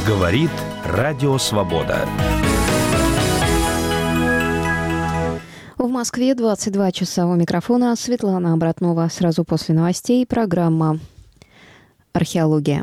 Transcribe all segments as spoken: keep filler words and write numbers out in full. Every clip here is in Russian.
Говорит Радио Свобода. В Москве двадцать два часа. У микрофона Светлана Обратнова. Сразу после новостей программа «Археология».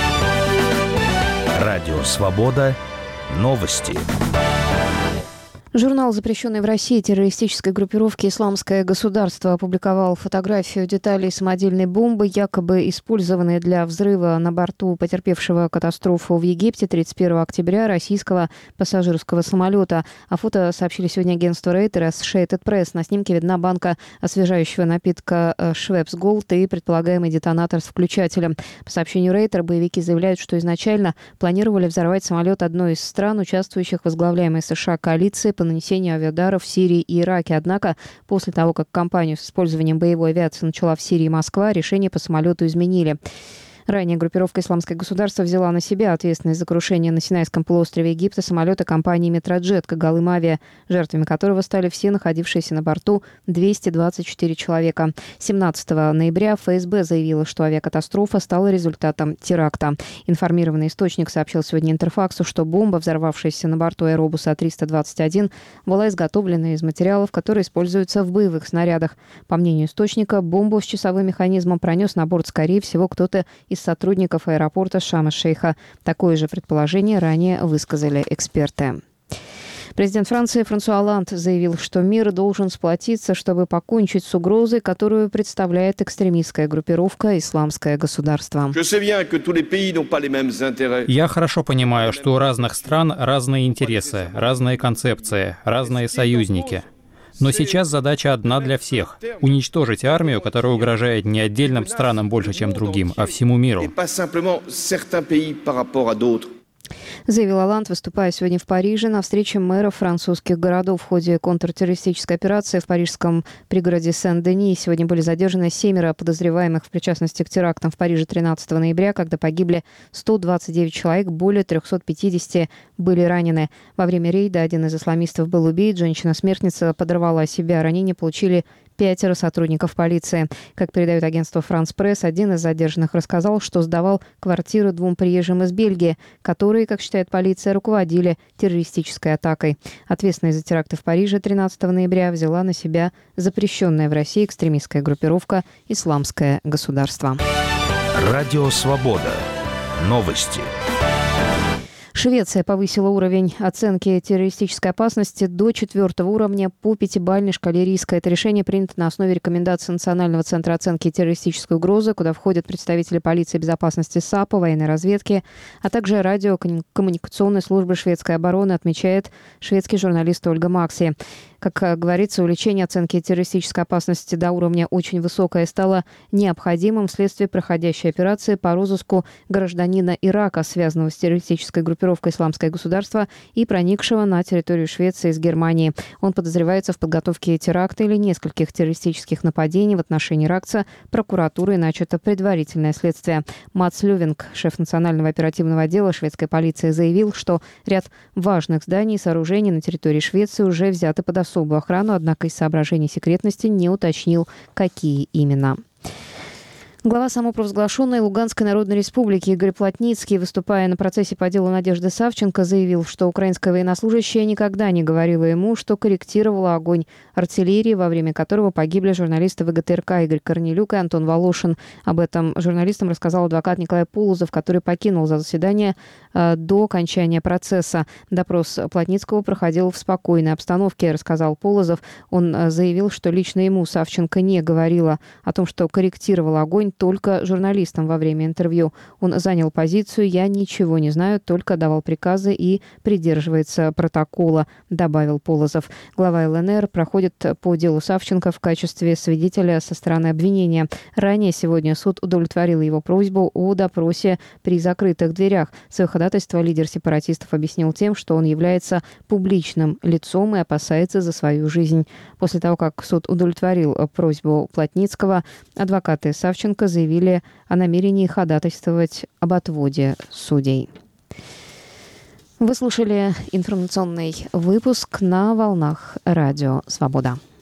Радио Свобода. Новости. Журнал, запрещенный в России террористической группировки «Исламское государство», опубликовал фотографию деталей самодельной бомбы, якобы использованной для взрыва на борту потерпевшего катастрофу в Египте тридцать первого октября российского пассажирского самолета. О фото сообщили сегодня агентство Reuters и Associated Press. На снимке видна банка освежающего напитка Schweppes Gold и предполагаемый детонатор с включателем. По сообщению Reuters, боевики заявляют, что изначально планировали взорвать самолет одной из стран, участвующих в возглавляемой США коалиции по нанесению авиаударов в Сирии и Ираке. Однако, после того, как кампанию с использованием боевой авиации начала в Сирии Москва, решение по самолету изменили. Ранее группировка «Исламское государство» взяла на себя ответственность за крушение на Синайском полуострове Египта самолета компании «Метроджет» Когалым Авиа, жертвами которого стали все находившиеся на борту двести двадцать четыре человека. семнадцатого ноября эф эс бэ заявила, что авиакатастрофа стала результатом теракта. Информированный источник сообщил сегодня Интерфаксу, что бомба, взорвавшаяся на борту аэробуса триста двадцать один, была изготовлена из материалов, которые используются в боевых снарядах. По мнению источника, бомбу с часовым механизмом пронес на борт, скорее всего, кто-то из сотрудников аэропорта Шарм-эль-Шейха. Такое же предположение ранее высказали эксперты. Президент Франции Франсуа Олланд заявил, что мир должен сплотиться, чтобы покончить с угрозой, которую представляет экстремистская группировка «Исламское государство». Я хорошо понимаю, что у разных стран разные интересы, разные концепции, разные союзники. Но сейчас задача одна для всех – уничтожить армию, которая угрожает не отдельным странам больше, чем другим, а всему миру. Заявил Олланд, выступая сегодня в Париже на встрече мэров французских городов. В ходе контртеррористической операции в парижском пригороде Сен-Дени сегодня были задержаны семеро подозреваемых в причастности к терактам в Париже тринадцатого ноября, когда погибли сто двадцать девять человек, более триста пятьдесят были ранены. Во время рейда один из исламистов был убит, женщина-смертница подорвала себя. Ранения получили пятеро сотрудников полиции. Как передает агентство «Франс Пресс», один из задержанных рассказал, что сдавал квартиру двум приезжим из Бельгии, которые, как считает полиция, руководили террористической атакой. Ответственность за теракты в Париже тринадцатого ноября взяла на себя запрещенная в России экстремистская группировка «Исламское государство». Радио Свобода. Новости. Швеция повысила уровень оценки террористической опасности до четвертого уровня по пятибалльной шкале риска. Это решение принято на основе рекомендаций Национального центра оценки террористической угрозы, куда входят представители полиции безопасности САПа, военной разведки, а также радиокоммуникационной службы шведской обороны, отмечает шведский журналист Ольга Макси. Как говорится, увеличение оценки террористической опасности до уровня очень высокое стало необходимым вследствие проходящей операции по розыску гражданина Ирака, связанного с террористической группировкой «Исламское государство» и проникшего на территорию Швеции из Германии. Он подозревается в подготовке теракта или нескольких террористических нападений в отношении иракца. Прокуратурой начато предварительное следствие. Матс Лювинг, шеф национального оперативного отдела шведской полиции, заявил, что ряд важных зданий и сооружений на территории Швеции уже взяты под особую охрану, однако из соображений секретности не уточнил, какие именно. Глава самопровозглашенной Луганской Народной Республики Игорь Плотницкий, выступая на процессе по делу Надежды Савченко, заявил, что украинская военнослужащая никогда не говорила ему, что корректировала огонь артиллерии, во время которого погибли журналисты вэ гэ тэ эр ка Игорь Корнелюк и Антон Волошин. Об этом журналистам рассказал адвокат Николай Полозов, который покинул за заседание э, до окончания процесса. Допрос Плотницкого проходил в спокойной обстановке, рассказал Полозов. Он э, заявил, что лично ему Савченко не говорила о том, что корректировала огонь только журналистам во время интервью. Он занял позицию «я ничего не знаю, только давал приказы и придерживается протокола», добавил Полозов. Глава эл эн эр проходит по делу Савченко в качестве свидетеля со стороны обвинения. Ранее сегодня суд удовлетворил его просьбу о допросе при закрытых дверях. Свое ходатайство лидер сепаратистов объяснил тем, что он является публичным лицом и опасается за свою жизнь. После того, как суд удовлетворил просьбу Плотницкого, адвокаты Савченко заявили о намерении ходатайствовать об отводе судей. Вы слушали информационный выпуск на волнах Радио Свобода.